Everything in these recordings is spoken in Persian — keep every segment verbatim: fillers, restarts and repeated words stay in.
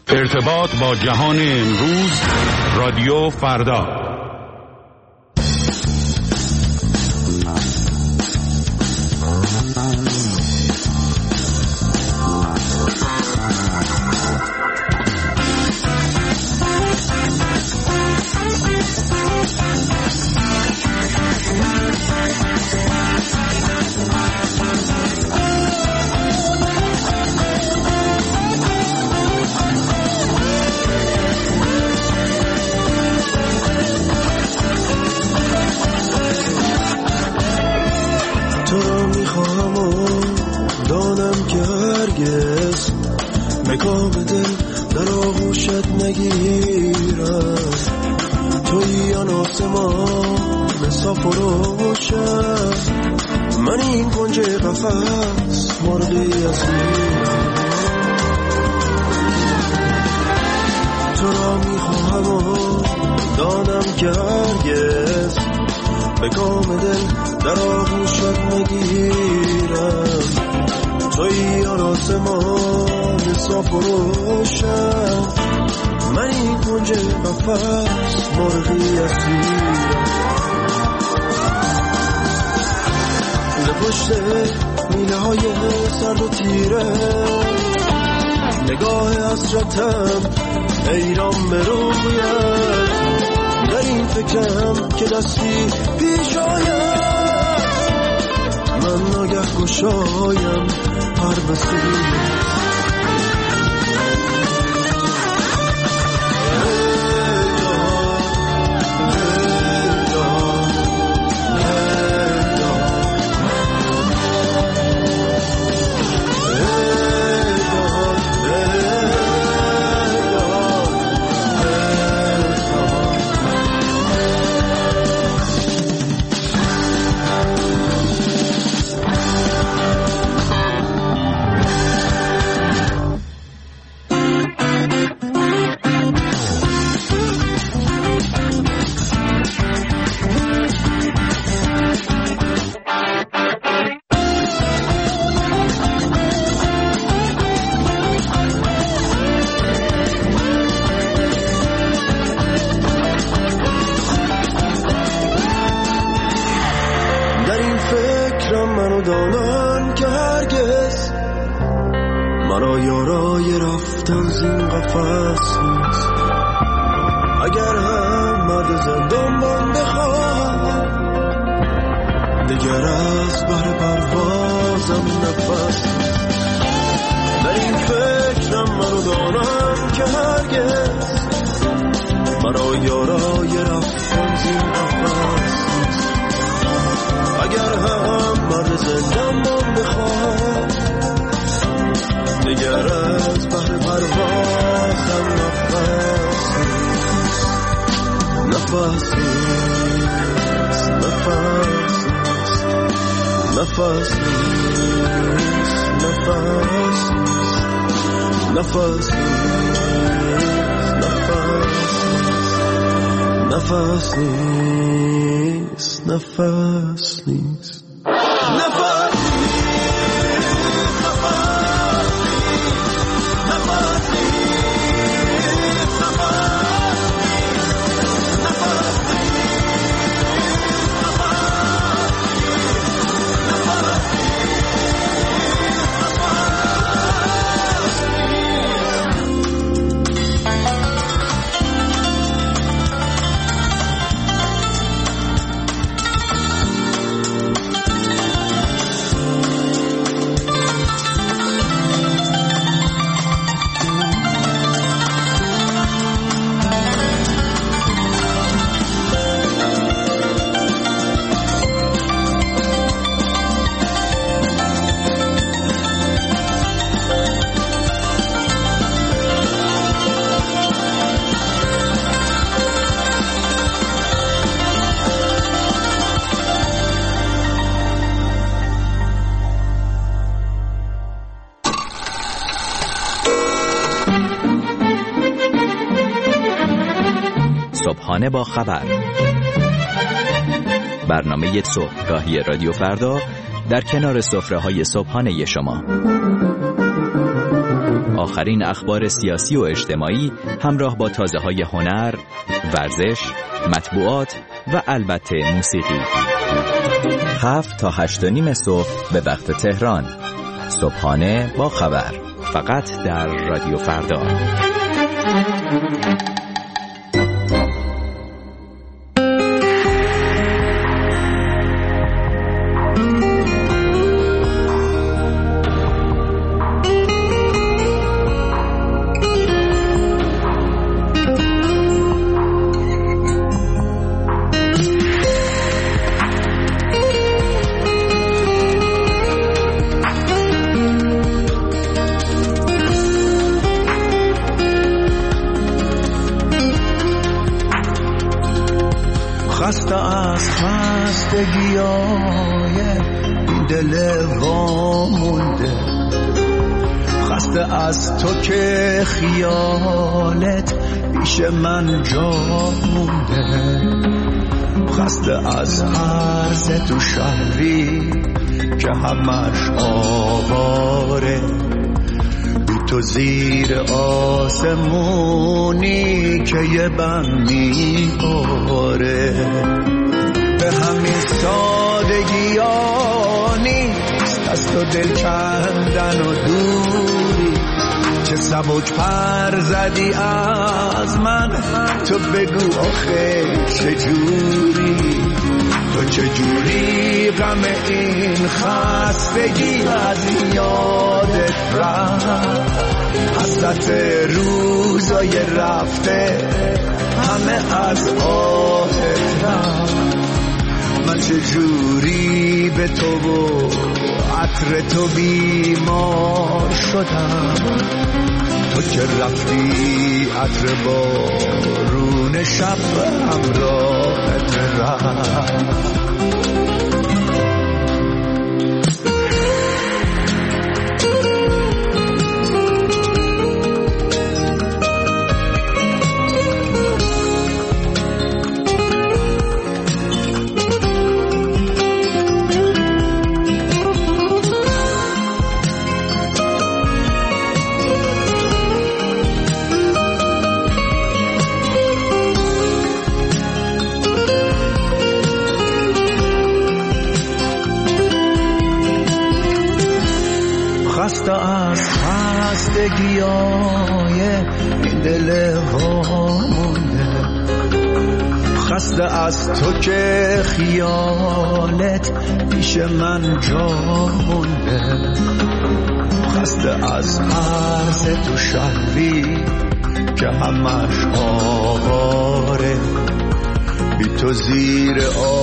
ارتباط با جهان امروز، رادیو فردا. مکام دل در آغوشت نگیرم، توی آن آسمان صاف و روشن، من این کنج قفس مرغی اسیرم. تو را میخواهم و دانم که هرگز مکام دل در آغوشت نگیرم، توی آن آسمان صاف و روشن، من این کنج قفس مرغی اسیرم. ز پشت میله های سرد و تیره نگاه حسرتم حیران به رویت، در این فکرم که دستی پیش آید، من ناگه گشایم هر بسیار. اگر هم مرد زندان من بخواه، دیگر از بحر پروازم نفس. در این فکرم منو دانم که هرگز مرا یارای رفتن زین قفس. اگر هم مرد زندان من بخواه، دیگر از بحر پروازم نفس. نفس نیست، نفس نیست، نفس نیست، نفس نیست، نفس نیست، نفس نیست، نفس نیست. صبحانه با خبر، برنامه صبحگاهی رادیو فردا در کنار سفره‌های صبحانه شما. آخرین اخبار سیاسی و اجتماعی همراه با تازه‌های هنر، ورزش، مطبوعات و البته موسیقی. هفت تا هشت و نیم صبح به وقت تهران. صبحانه با خبر. فقط در رادیو فردا. خسته از خستگیای دل وامونده، خسته از تو که خیالت پیش من جا مونده، خسته از عرض تو شهری که همش آواره، بی تو زیر آسمونی که یه بم میباره. به همین سادگی ها نیست از تو دل کندن و دوری، چه سبک پر زدی از من، تو بگو آخه چجوری، تو چجوری غم این خستگی از یادت رفت، حسرت روزای رفته همه از آهت رفت. من چجوری به تو و عطر تو بیمار شدم، تو که رفتی عطر بارون شب همراهت رفت. خسته از خستگیای این دل وامونده، خسته از تو که خیالت پیش من جا مونده، خسته از عرض تو شهری که همش آواره، بی تو زیر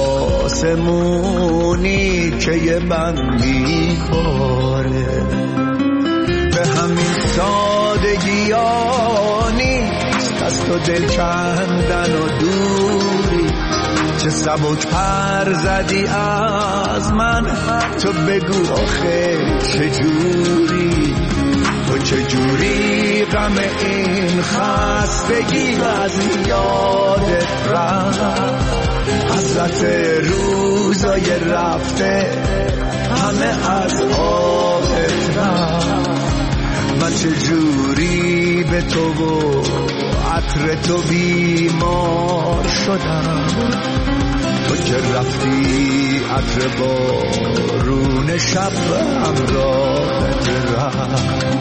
آسمونی که یه بم میباره. به همین سادگی ها نیست از تو دل کندن و دوری، چه سبک پر زدی از من، تو بگو آخه چجوری، تو چجوری غم این خستگی از یادت رفت، حسرت روزای رفته همه از آهت رفت. من چجوری به تو و عطر تو بیمار شدم، تو که رفتی عطر بارون شب همراهت رفت.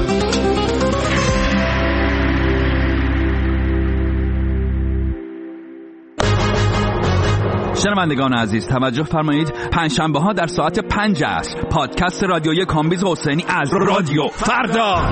شنوندگان عزیز توجه فرمایید، پنجشنبه ها در ساعت پنج عصر پادکست رادیویی کامبیز حسینی از رادیو فردا.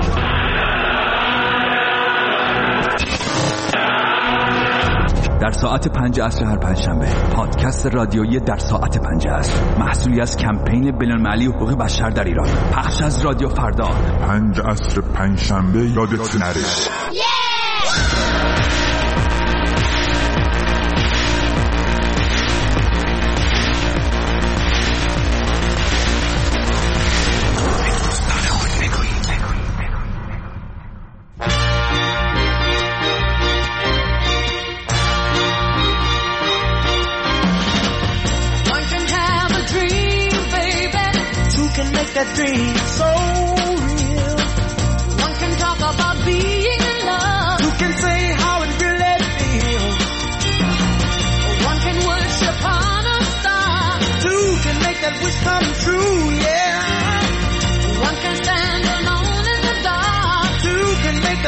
در ساعت پنج عصر هر پنجشنبه پادکست رادیویی در ساعت پنج عصر، محصولی از کمپین بین‌المللی حقوق بشر در ایران، پخش از رادیو فردا. پنج عصر پنجشنبه یادت نره. That dream so real. One can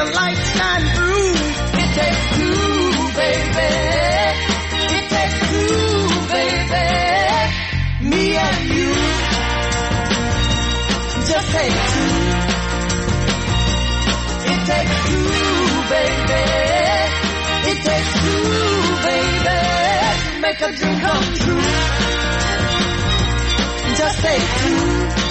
the light shine through. It takes two, baby. It takes two, baby. Me and you. Just take two. It takes two, baby. It takes two, baby. Make a dream come true. Just take two.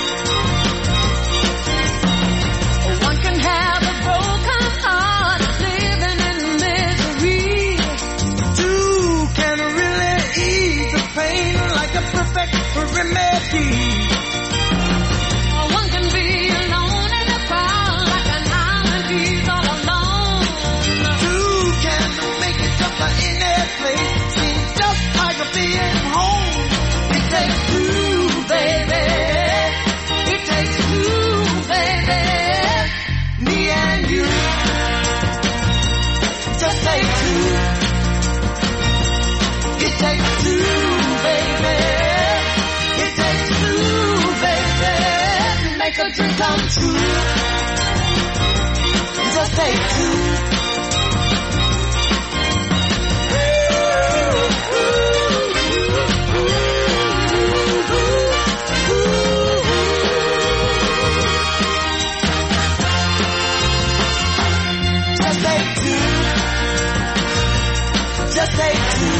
One can have a broken heart, living in misery. Two can really ease the pain like a perfect remedy. One can be alone in a crowd like an island, he's all alone. Two can make it just like any place, seems just like a being home. It takes two, baby. It takes two, baby. Me and you. Just take two. It takes two, baby. It takes two, baby. Make a dream come true. Just take two. Just take two.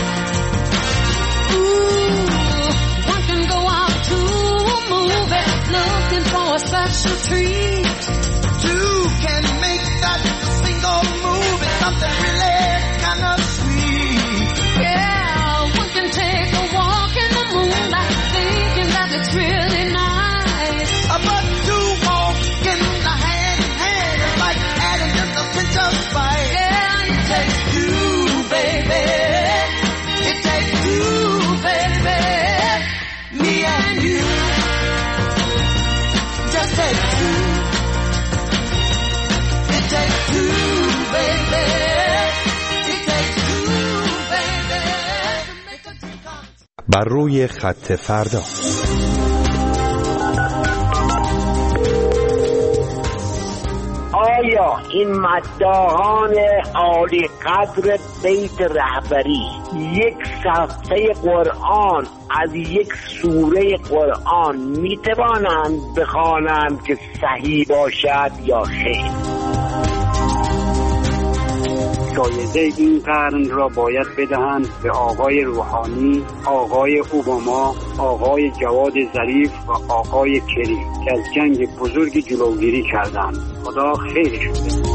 Ooh, one can go out to a movie looking for a special treat. Two can make that single movie something really kind of sweet. Yeah, one can take a walk in the moonlight thinking that it's really nice. But two walking the hand in hand is like adding just a pinch of spice. Yeah, it takes two. Baby, it takes two, baby, me and you. Just take two. It takes two, baby. It takes two, baby. To make a dream come true. بر روی خط فردا. آیا این مداحان عالی قدر بیت رهبری یک صفحه قرآن از یک سوره قرآن میتوانند بخوانند که صحیح باشد یا خیر؟ جایزه این قرن را باید بدهند به آقای روحانی، آقای اوباما، آقای جواد ظریف و آقای کری که از جنگ بزرگی جلوگیری کردند. خدا خیرشون بده.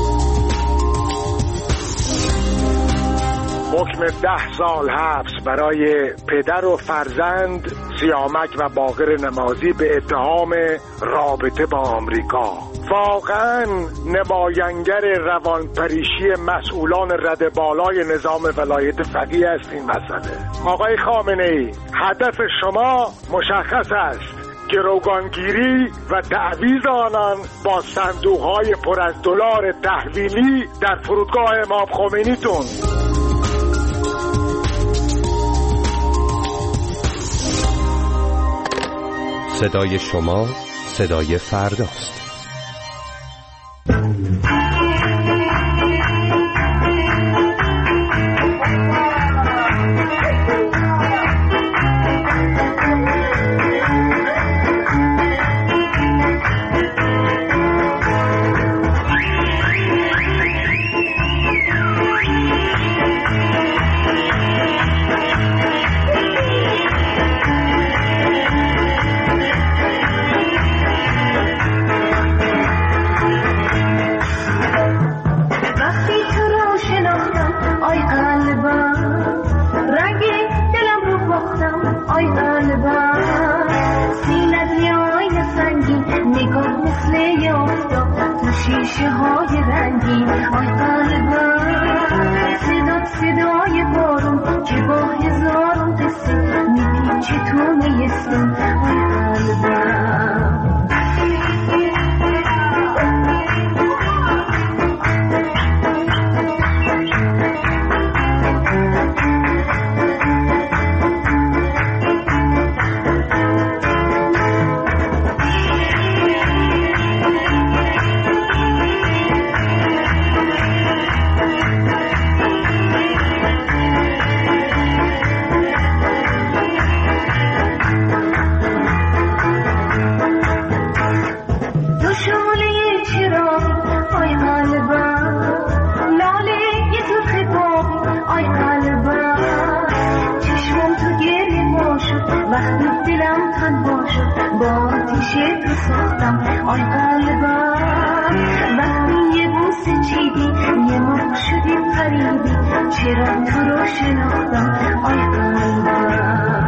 حکم ده سال حبس برای پدر و فرزند سیامک و باقر نمازی به اتهام رابطه با آمریکا. واقعا نماینگر روانپریشی مسئولان رده بالای نظام ولایت فقیه است این مسئله. آقای خامنه ای، هدف شما مشخص است، گروگانگیری و تعویض آنان با صندوق‌های پر از دلار تحویلی در فرودگاه امام خمینیتون. صدای شما صدای فرداست. شیشه های رنگین آی قلبم، صدات صدای بارون که با هزارون قصه میپیچه تو نیستم آی قلبم. پیچیدی یه موقع شدی پریدی چرا تو رو شناختم آی قلبم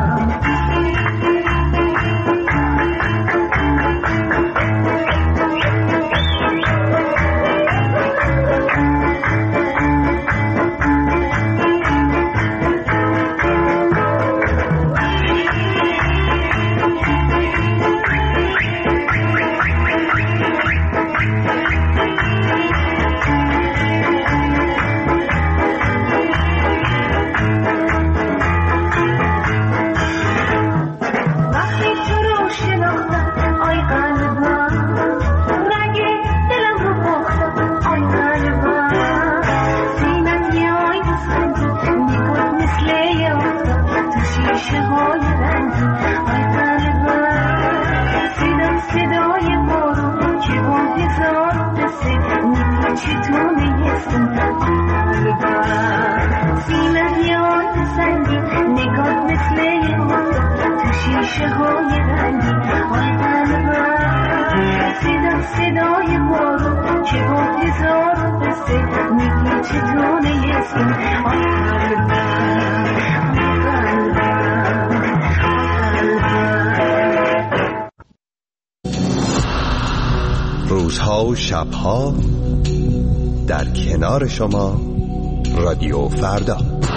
روزها و شبها در کنار شما رادیو فردا.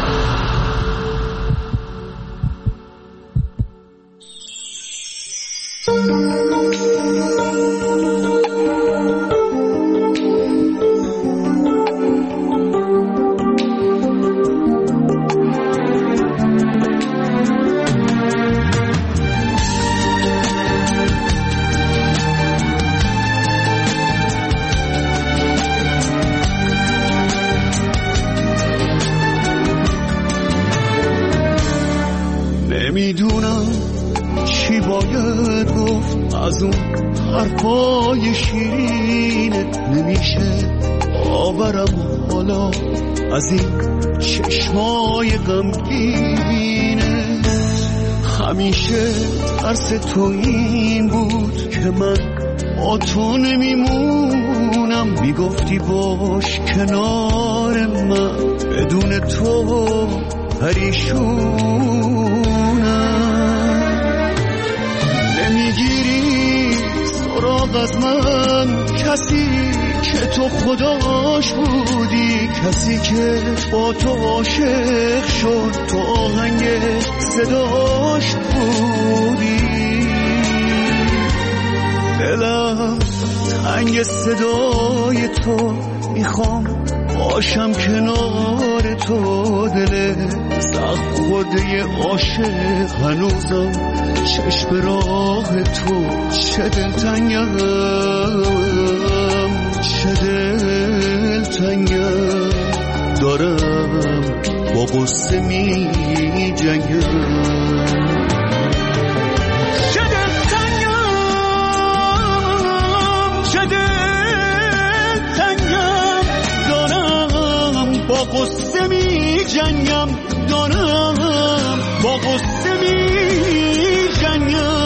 نمیدونم چی باید گفت از اون حرفای شیرینت، نمیشه آورم حالا از این چشمای غمگینه. همیشه ترس تو این بود که من با تو نمیمونم، میگفتی باش کنار من، بدون تو پریشونم. نمیگیری سراغ از من کسی که تو خداش بودی، کسی که با تو عاشق شد، تو آهنگ صداش بودی. دلم تنگ صدای تو، میخوام باشم کنار تو. دل سخت خورده عاشق هنوزم چشم راه تو. چه دلتنگم چه دلتنگم دارم با غصه می جنگم. چه دلتنگم چه دلتنگم دارم با غصه می جنگم، دارم با غصه می جنگم.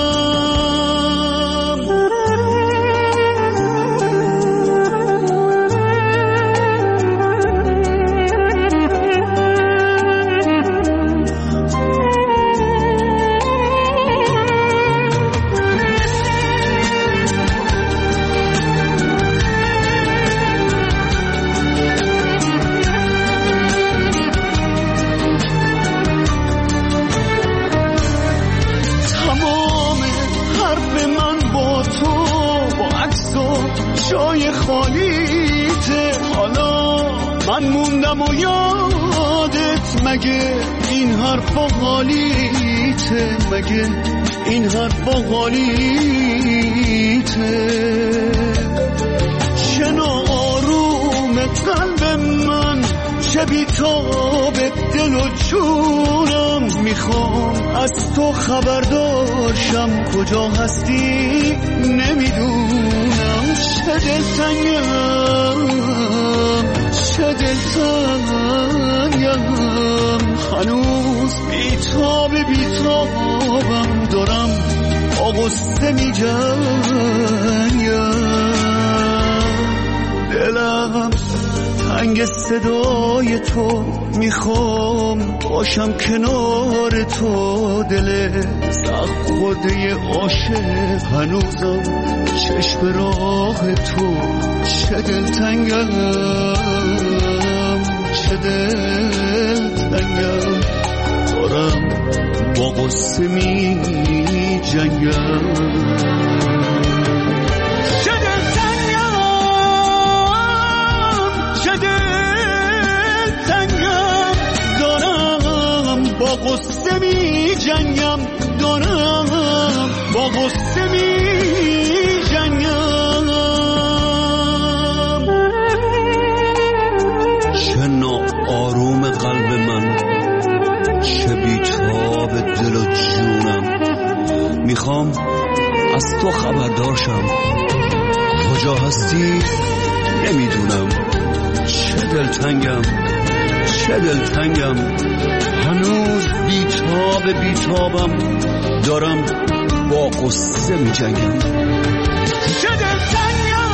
جای خالیته، حالا من موندم و یادت، مگه این حرفا حالیته، مگه این حرفا حالیته. چه ناآروم قلب من، چه بیتاب دل و جونم، میخوام از تو خبردارشم، کجا هستی نمیدونم. چه دلتنگم چه دلتنگم هنوز بیتاب بیتابم، دارم با غصه می جنگم. دلم دلم تنگ صدای تو، میخوام باشم کنار تو. دل سخت خورده عاشق هنوزم چشم راه تو. چه دلتنگم چه دلتنگم، دارم با قصه می جنگم. چه دلتنگم چه دلتنگم، دارم با قصه می جنگم. دارم با قصه می جنگم. چه ناآروم قلب من، چه بیتاب دل و جونم. میخوام از تو خبردار شم، کجا هستی نمیدونم. چه دلتنگم چه دلتنگم، هنوز بیتاب بیتابم، دارم با قصه می جنگم. چه دلتنگم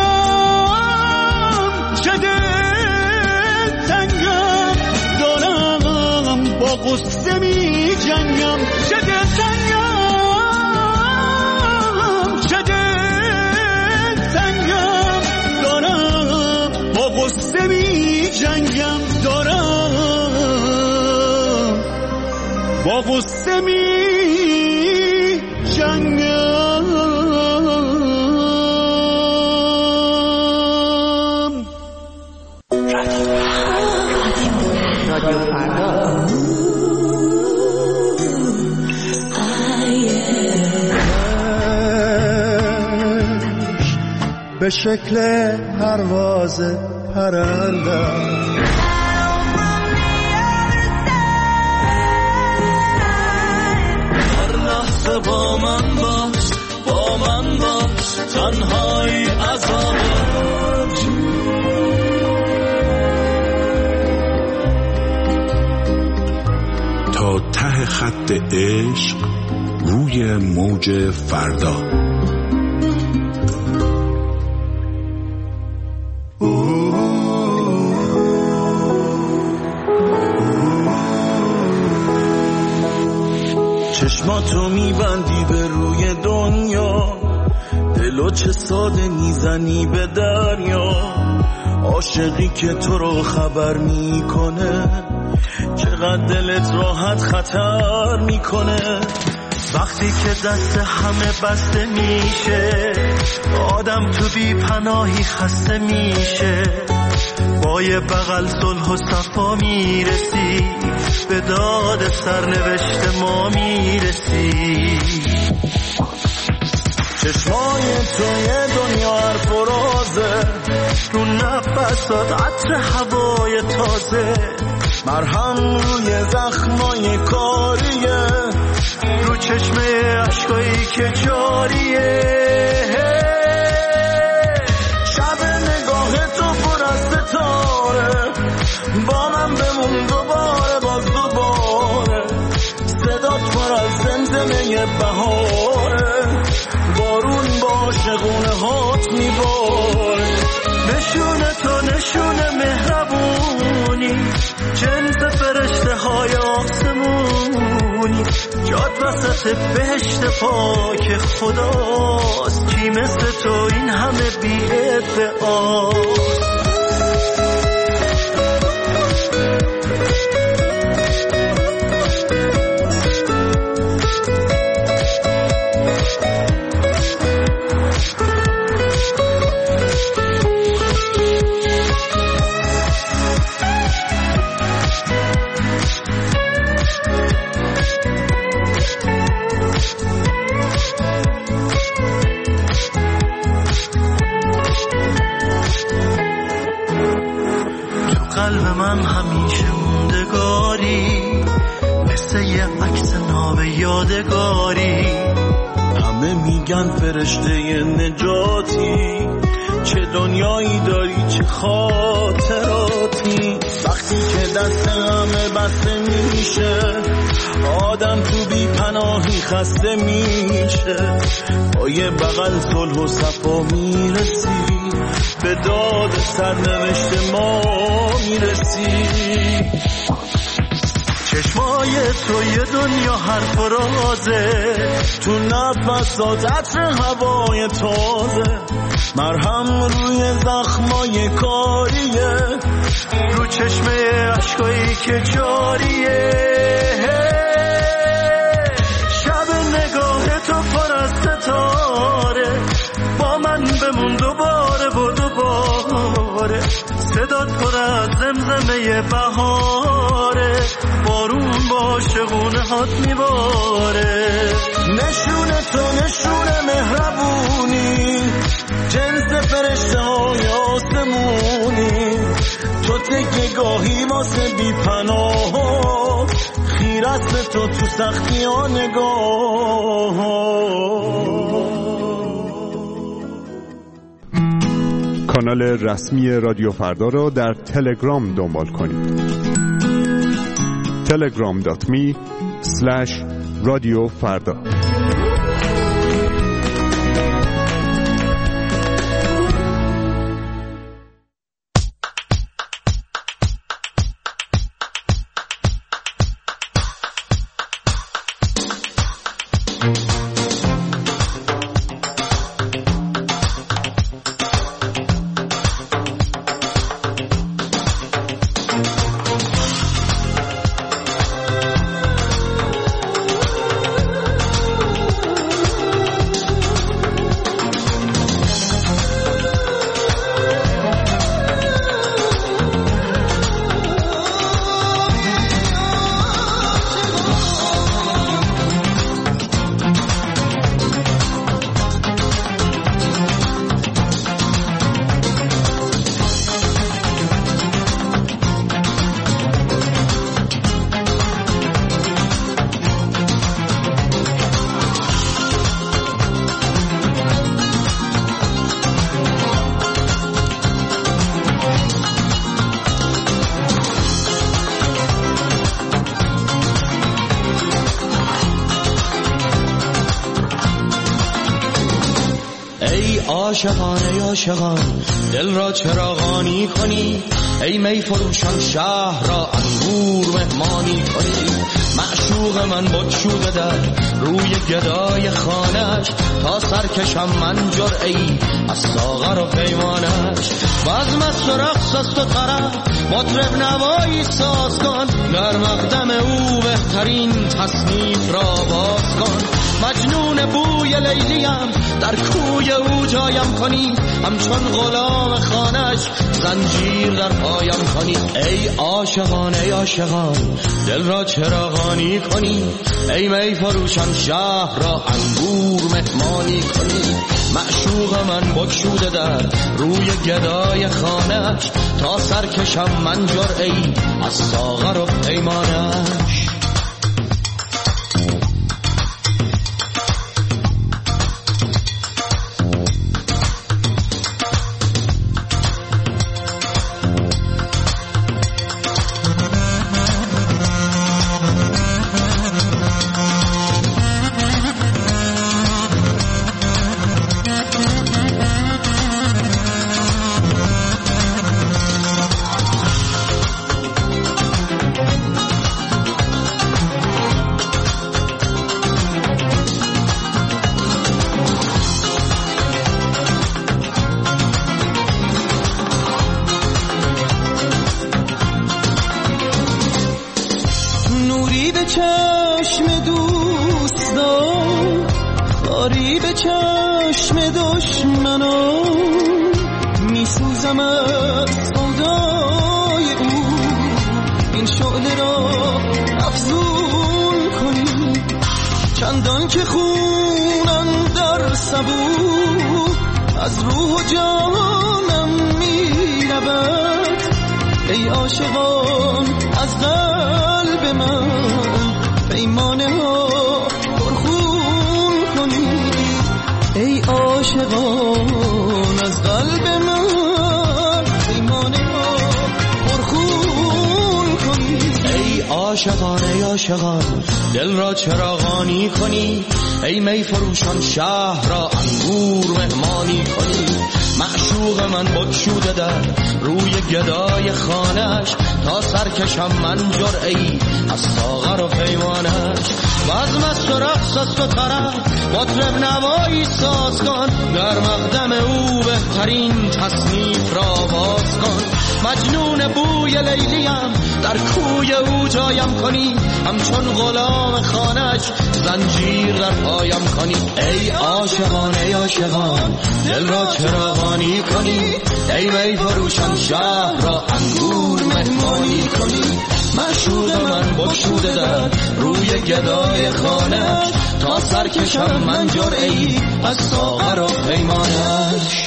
چه دلتنگم، دارم با قصه می جنگم. چه دلتنگم چه دلتنگم، دارم با قصه می جنگم. دارم با قصه می جنگم. رادیو فردا. به شکل پرواز پرندم، با من باش با من باش، تنهایی عذاب. تا ته خط عشق روی موج فردا. چشماتو میبندی به روی دنیا، دلو چه ساده میزنی به دریا. عاشقی که تو رو خبر میکنه، چقدر دلت راحت خطر میکنه. وقتی که دست همه بسته میشه، آدم تو بی پناهی خسته میشه. با یه بغل صلح و صفا میرسی، به داد سرنوشت ما میرسی. چشمای تو یه دنیا حرف و رازه، رو نفسات عطر هوای تازه. مرهم روی زخمای کاریه، رو چشمه عشقایی که جاریه. شب نگاه تو پر از ستاره، با من بمون دوباره باز دوباره. صدات پر از زمزمه بهاره، بارون با شغونه هات میباره. نشونه تو نشونه مهربونی، جنس فرشته های آسمونی. جاد وسط بهشت پاک خداست، کی مثل تو این همه بی ادعاست. قلب من همیشه موندگاری، مثل یه عکس ناب یادگاری. همه میگن فرشته نجاتی، چه دنیایی داری چه خاطراتی. حیات نیست وقتی که دست همه بسته میشه آدم تو بی پناهی خسته میشه با یه بغل صلح و صفا میرسی به داد سرنوشت ما میرسی چشمای تو یه دنیا حرف و رازه تو نفسات عطر هوای تازه مرهم روی زخمای کاریه رو چشمه عشقایی که جاریه شب نگاه تو پر از ستاره با من بمون دوباره و دوباره صدات پر از زمزمه بهاره بارون با شغونه هات میباره نشون تو نشون مهربونی جنس فرشته های آسمونی تو تکه گاهی واسه بی پناه خیرست تو تو سختی ها نگاه کانال رسمی رادیو فردا را در تلگرام دنبال کنید. تلگرام دات می اسلش رادیو فردا. عاشقان ای عاشقان دل را چراغانی کنی ای می فروشان شهر را انگور مهمانی کنی معشوق من بگشوده در روی گدای خانش تا سرکشم من جرعی از ساغر و پیمانش بزمت و رقص است و طرب مطرب نوایی ساز کن در مقدم او بهترین تصنیف را باز کن مجنون بوی لیلیم در کوی او جایم کنی همچون غلام خانش زنجیر در پایم کنی ای عاشقان ای عاشقان دل را چراغانی کنی ای می فروشان شهر را انگور مهمانی کنی معشوق من بگشوده در روی گدای خانش تا سرکشم من جرعی از ساغر و پیمانش چشم دوستان خاری به چشم دشمنان میسوزم از سودای او این شعله را افزون کنی چندان که خونم در سبو از روح و جانم میرود ای عاشقان از قلب من پیمانه ها پرخون کنی ای عاشقان از قلب من پیمانه ها عاشقانه عاشقان دل را چراغانی کنی، ای می فروشان شهر را انگور مهمانی کنی. معشوق من بگشوده در روی گدای خانش، تا سرکشم من جرعی از ساغر و پیمانش. بزم است و رقص است و طرب، مطرب نوایی ساز کن، در مقدم او بهترین تصنیف را باز کن. مجنون بوی لیلیم در کوی او جایم کنی، همچون غلام خانش زنجیر در پایم کنی. ای عاشقانه عاشقان دل را چراغانی کنی، ای می فروشان شهر را انگور مهمانی کنی. معشوق من بگشوده در روی گدای خانش، تا سرکشم من جرعی از ساغر و پیمانش.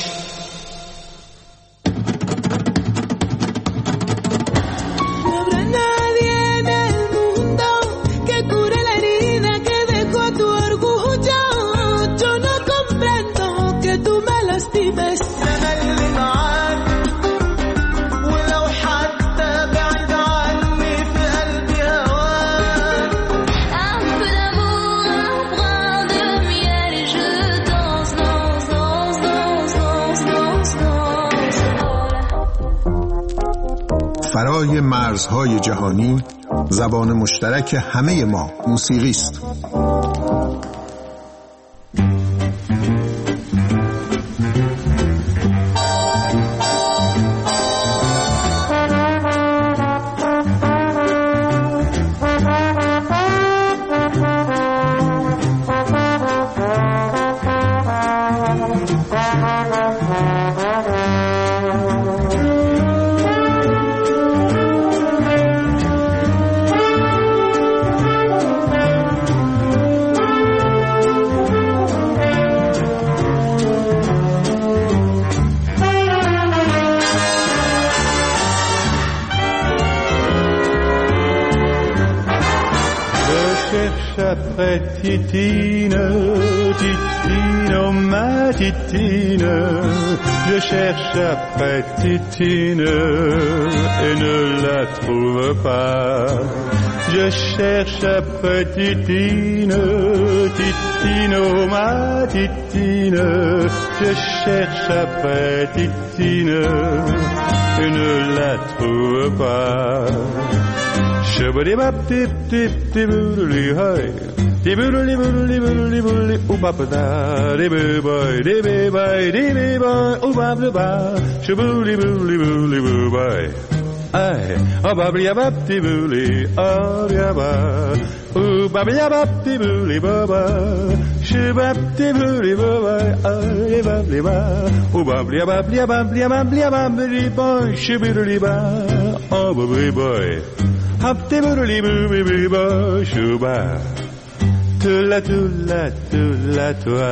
فرای مرزهای جهانی، زبان مشترک همه ما موسیقی است. Titine, Titine, oh ma Titine, je cherche après Titine et ne la trouve pas. Je cherche après Titine, Titine, oh ma Titine, je cherche après Titine et ne la trouve pas. Shabadi bap tip tip tip li hay. Dibuli buli buli buli ubabda dibu boy dibu boy dibu boy ubabda shubuli buli buli boy ay ubabli abab dibuli aryaba ubabli abab dibuli baba shubab dibuli baba ay ubabli ba ubabli ababli ababli ababli ababli boy shubuli ba ubabli boy hab dibuli buli boy shubab Tula tula tula tula.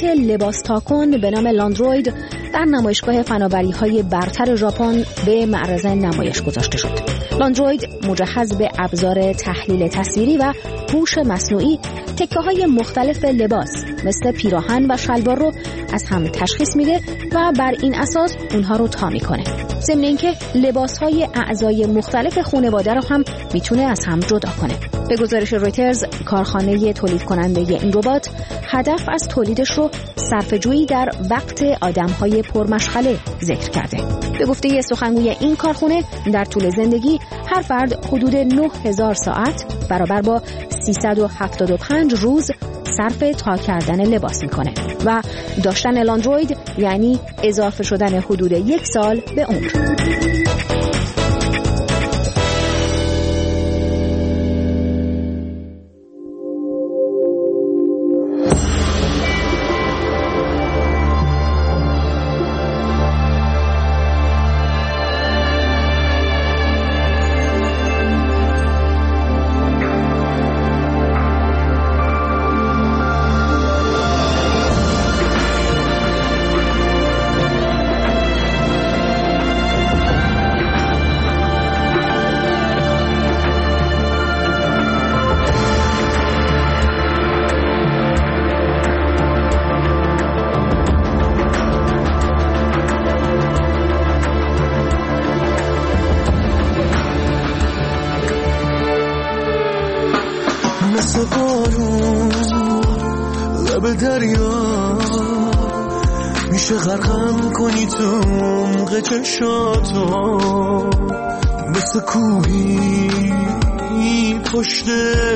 ربات لباس تاکن به نام لاندروید در نمایشگاه فناوری‌های برتر ژاپن به معرض نمایش گذاشته شد. لاندروید مجهز به ابزار تحلیل تصویری و هوش مصنوعی تکه‌های مختلف لباس مثل پیراهن و شلوار رو از هم تشخیص میده و بر این اساس اونها رو تا میکنه. ضمن اینکه لباس‌های اعضای مختلف خانواده رو هم میتونه از هم جدا کنه. به گزارش رویترز، کارخانه تولید کننده این ربات هدف از تولیدش رو صرفه‌جویی در وقت آدم‌های پرمشغله ذکر کرده. به گفته سخنگوی این کارخانه، در طول زندگی هر فرد حدود نه هزار ساعت برابر با سیصد و هفتاد و پنج روز صرف تا کردن لباس میکنه و داشتن لاندروید یعنی اضافه شدن حدود یک سال به عمر. مثل بارون لب دریا میشه غرقم کنی تو عمق چشاتو، مثل کوهی پشت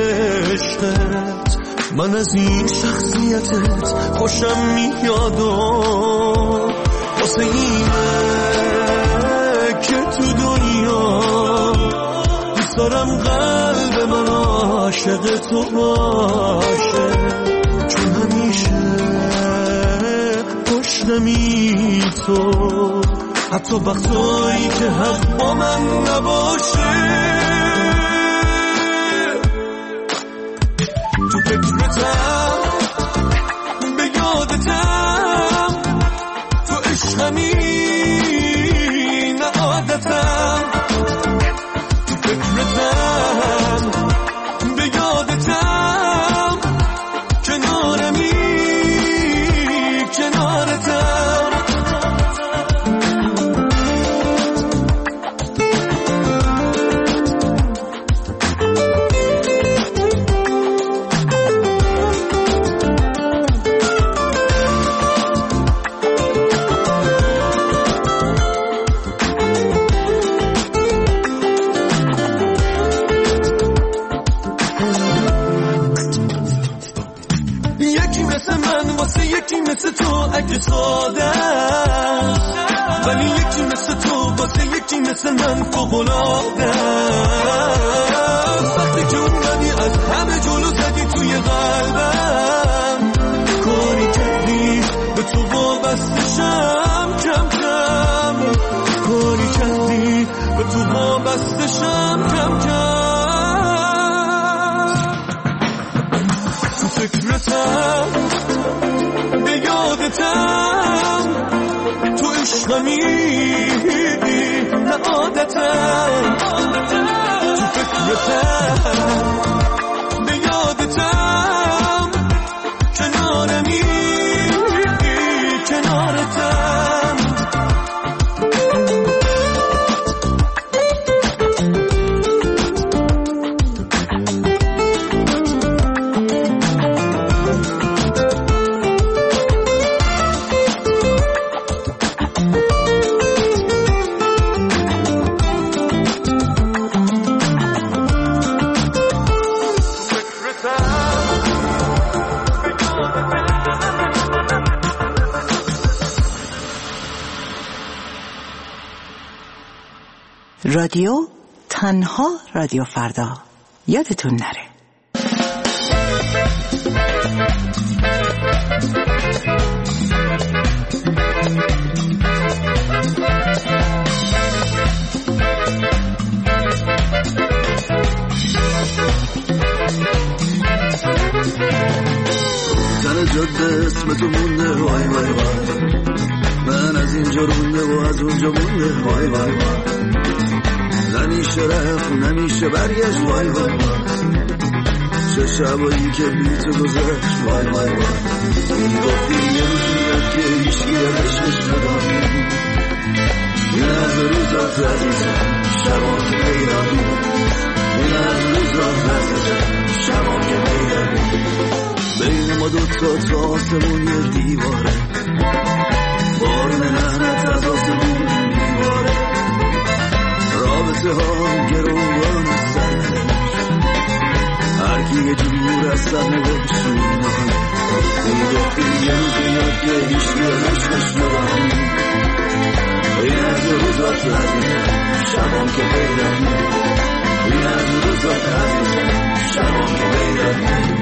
عشقت من از این شخصیتت خوشم میاد و واسه اینه که تو دنیا دوست دارم قلب من عاشق تو باشه، چون همیشه پشتمی تو، حتی وقتایی که حق با من نباشه. تو فکرتم به یادتم، تو عشقمی نه عادتم، تو فکرتم به یادتم، کنارمی کنارتم. یکی مثل تو اگه ساده، ولی یکی مثل تو واسه یکی مثل من فوق‌العاده. وقتی که اومدی از همه جلو زدی توی قلبم، کاری کردی به تو وابستشم کم کم، کاری کردی به تو وابستشم کم کم. تو فکرتم به یادتم، تو عشقمی نه عادتم، تو فکرتم به یادتم، کنارمی کنارتم. رادیو تنها رادیو فردا، یادتون نره. در جاده اسم تو مونده اینجا رونده و از اونجا مونده، وای وای وای. نمیشه رفت نمیشه برگشت، وای وای وای. چه شبایی که بی تو گذشت، وای وای وای. گفتی یه روز میاد که هیچکی عشقش نداری، این از روزات عزیزم شبا که پیدا می، این از روزات عزیزم شبا که پیدا می. بین ما دوتا تا آسمون یک دیواره، بارون لعنت از آسمون دیواره. رابطه ها گروگان سرنوشت، هر کی یه جور از سرنوشت میناله. این گفتی یه روز میاد که هیچکی عشقش نداری، این از روزات عزیزم شبان که پیدا می، این از روزات عزیزم شبان که پیدا می.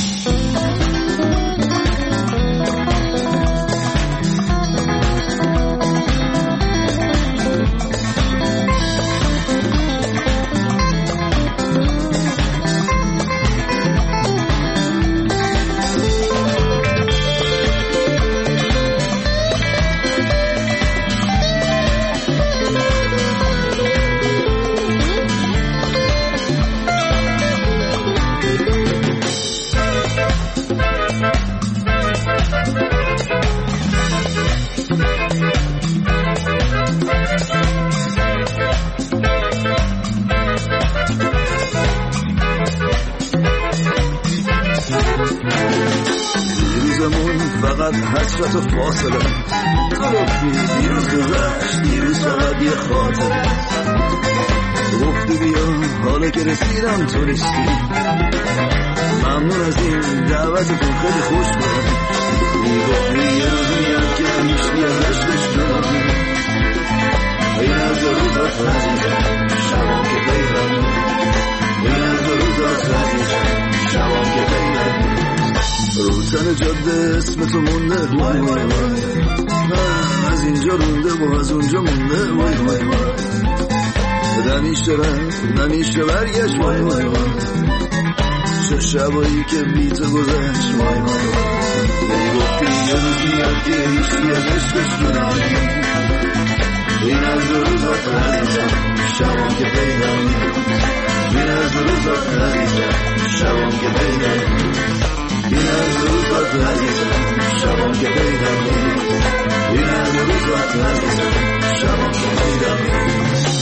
فقط حسرت و فاصله، تو گفتی دیروز گذشت، دیروز فقط یه خاطره. تو گفتی بیا حالا که رسیدم تو نیستی، ممنون از این دعوتتون خیلی خوش بود. گفتی یه روز میاد که هیچکی از عشقش نداری، این از روزات عزیزم شبان که پیدا می، این از روزات عزیزم شبان که پیدا می. رو تن جاده اسم تو مونده، وای وای وای. من از اینجا رونده و از اونجا مونده، وای وای وای. نمیشه رفت نمیشه برگشت، وای وای وای. چه شبایی که بی تو گذشت، وای وای وای. میگفتی یه روز میاد که هیچکی از عشقش نداری، این از روزات عزیزم شبان که پیدا می، این از روزات عزیزم شبان که پیدا می، این از روزات عزیزم شبان که پیدا می، این از روزات عزیزم شبان که پیدا می.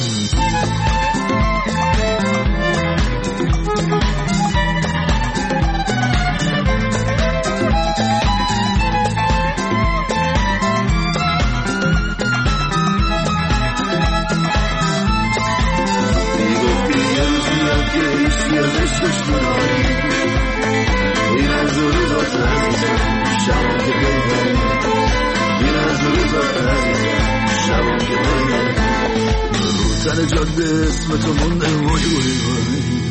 میگفتی یه روز میاد که هیچکی از عشقش نداری، این از روزات عزیزم شبان که پیدا می، این از روزات عزیزم شبان که پیدا می. رو تن جاده اسم تو مونده، وای وای وای.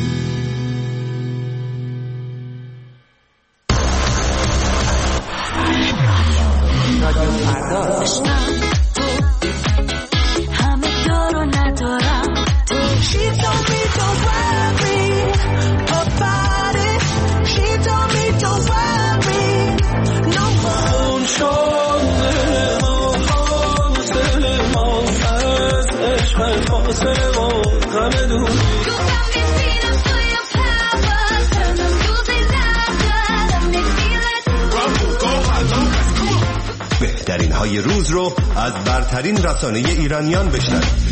بهترین های روز رو از برترین رسانه ایرانیان بشنوید.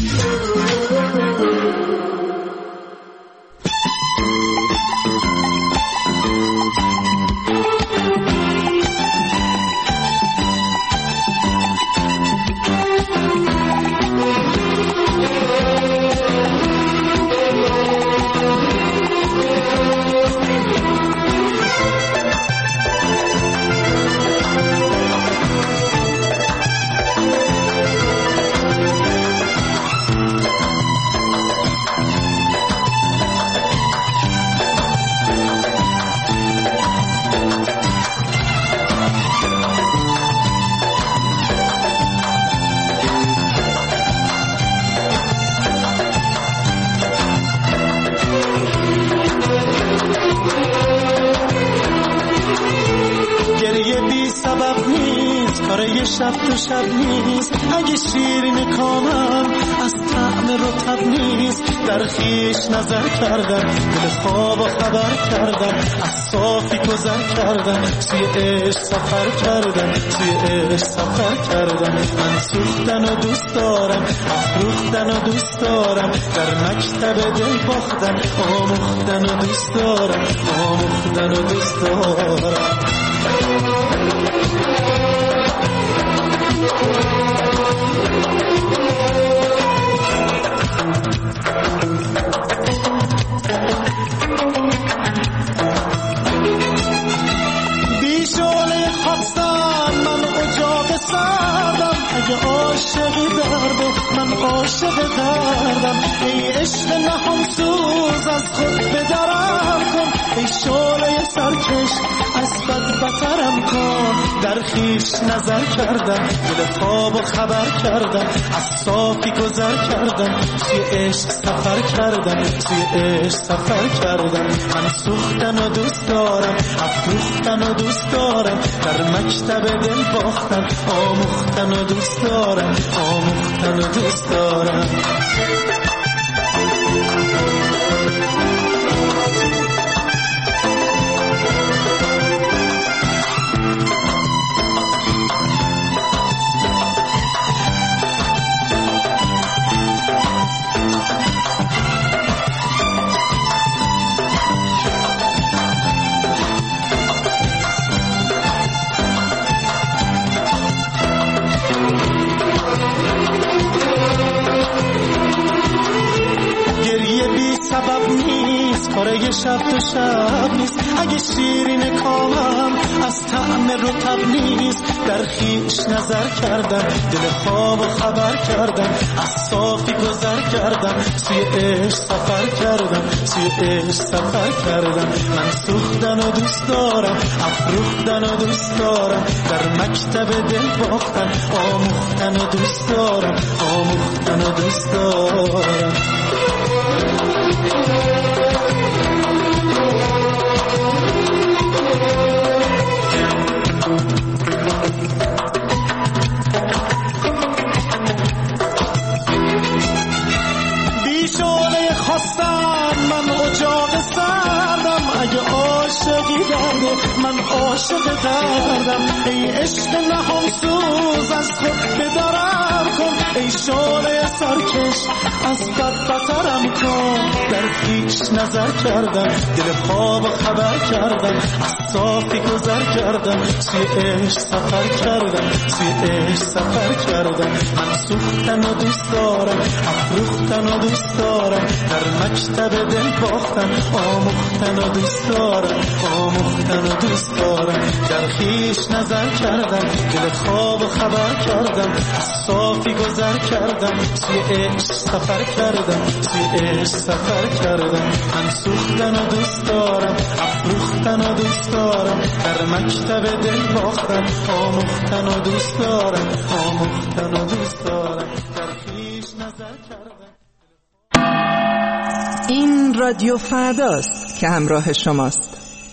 شب تو شب نیست، اگه شیرین کامم از طعم رطب نیست. در خیش نظر کردم، دل خواب و خبر کردم، از صافی گذر کردم، سوی عشق سفر کردم، سوی عشق سفر کردم. من سوختن و دوست دارم، افروختن و دوست دارم، در مکتب دل باختن، آموختن و دوست دارم، آموختن و دوست دارم. بیشوله خواستم من اجاق سردم، اگه عاشقی درد من عاشق دردم. ای عشق نهان سوز از خود بدرم کن، ای شوله سرکش از بد بترم کن. در خیش نظر کردم، دل خواب و خبر کردم، از صافی گذر کردم، سوی عشق سفر کردم، سوی عشق سفر کردم. من سوختن و دوست دارم، افروختن و دوست دارم، در مکتب دل باختن، آموختن و دوست دارم، آموختن و دوست دارم. سبب نیست، کاره شب تو شب نیست، اگه شیرین کامم از طعم رطب نیست. در خیش نظر کردم، دل خواب و خبر کردم، از صافی گذر کردم، سوی عشق سفر کردم، سوی عشق سفر کردم. من سوختن و دوست دارم، افروختن و دوست دارم، در مکتب دل باختن، آموختن و دوست دارم، آموختن و دوست دارم. بیشوله خواستم من اجاق سردم، اگه عاشقی درده من عاشق دردم. ای عشق نهان سوز از خود بدرم کن، ای شوله سرکش از بد بترم کن. در خیش نظر کردم، دل خواب خبر کردم، از صافی گذر کردم، سوی عشق سفر کردم، سوی عشق سفر کردم. من سوختن و دوست دارم، افروختن و دوست دارم، در مکتب دل باختن، آموختن و دوست دارم، آموختن و دوست دارم. در خیش نظر کردم، دل خواب خبر کردم، از صافی گذر کردم، سوی عشق سفر کردم، سوی عشق سفر کردم. من سوختن و دوست دارم، افروختن و دوست دارم، در مکتب دل باختن، آموختن و دوست دارم، آموختن و دوست دارم. در خیش نظر کردم. این رادیو فرداست که همراه شماست.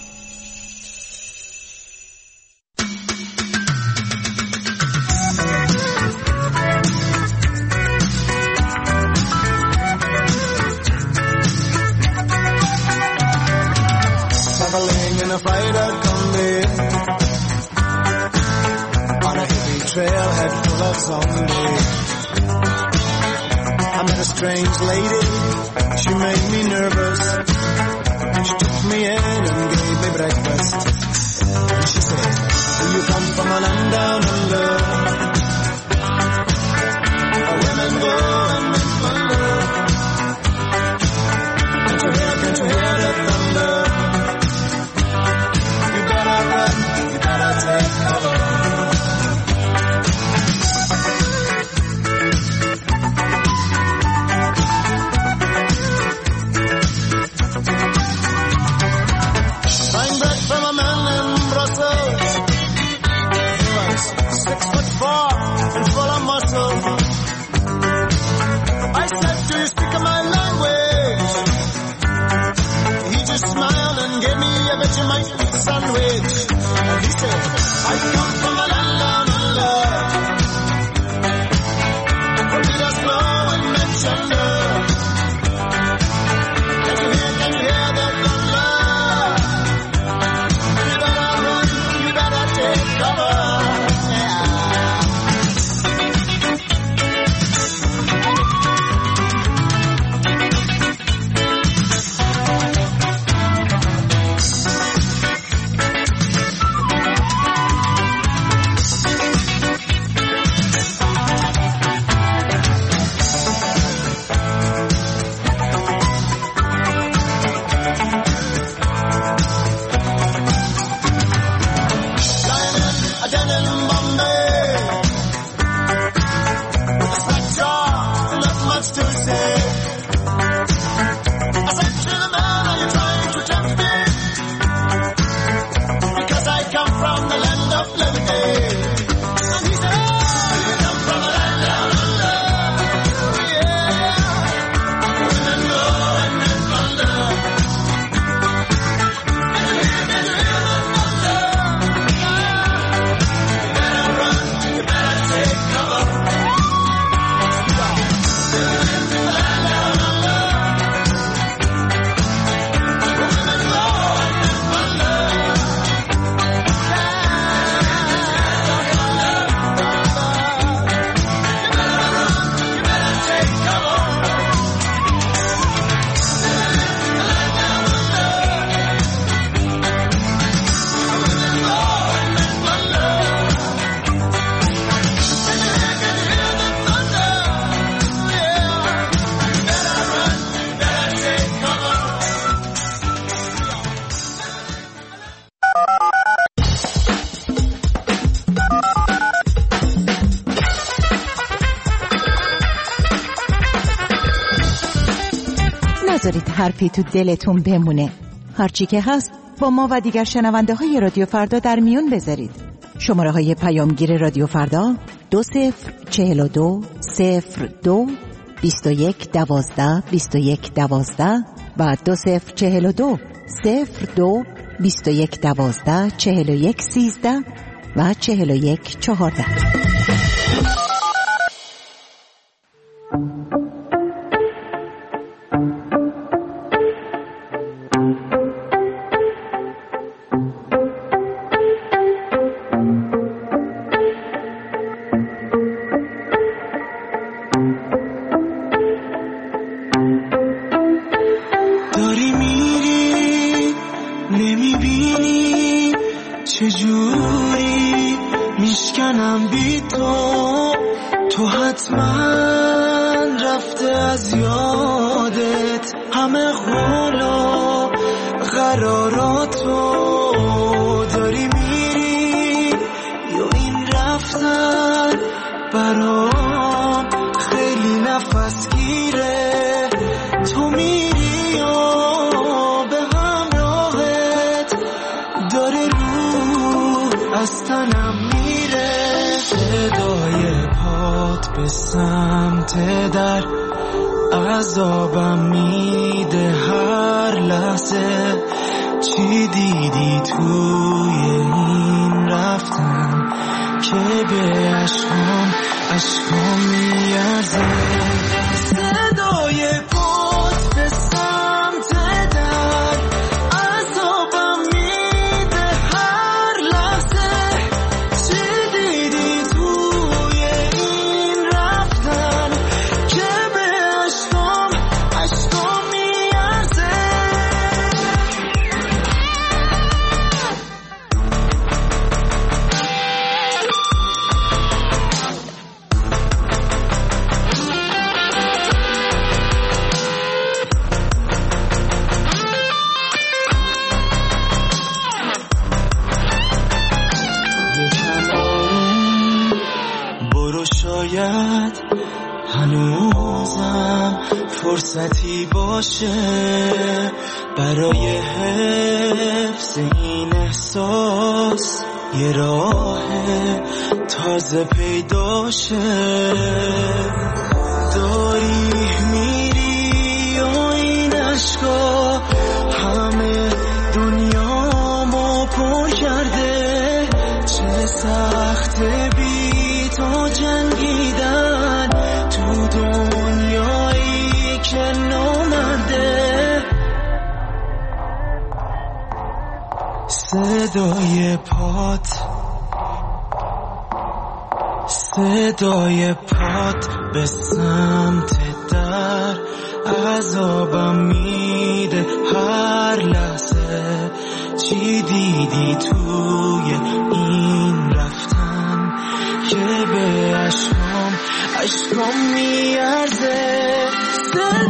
Traveling in a freighter combi on a hippie trailhead full of zombies. I met a strange lady, she made me nervous. She took me in and gave me breakfast. And she said, do you come from a land down under, where women go and men wonder? Can't you hear, can't you hear the thunder? You better run, you better take cover. Buying bread from a man in Brussels. He was six foot نذارید حرفی تو دلتون بمونه. هرچی که هست با ما و دیگر شنونده های رادیو فردا در میون بذارید. شماره های پیامگیر رادیو فردا دو صفر چهل و دو صفر دو بیست و یک دوازده بیست و یک دوازده و دو صفر چهل و دو صفر دو بیست و یک دوازده چهل و یک سیزده و چهل و یک چهارده. چجوری میشکنم بی تو، تو حتما رفته از یادت همه قول و قراراتو. داری میری یا این رفتن برام خیلی نفس گیره. تو میری یا به همراهت داره رو از تنم میره. صدای پات به سمت در عذابم میده هر لحظه. چی دیدی توی این رفتن که به عشقام عشقام میارزه. صدای پات به سمت در عذابم میده هر لحظه. چی دیدی توی این رفتن که به عشقام عشقام میارزه. شاید هنوزم فرصتی باشه برای حفظ این احساس، یه راه تازه پیدا شه. داری میری و این عشقا همه دنیامو پر کرده. چه سخت بی تو جنگیدن تو دنیایی که نامرده. صدای پات صدای پات به سمت در عذابم میده هر لحظه. چی دیدی توی این رفتن که به عشقام عشقام میارزه.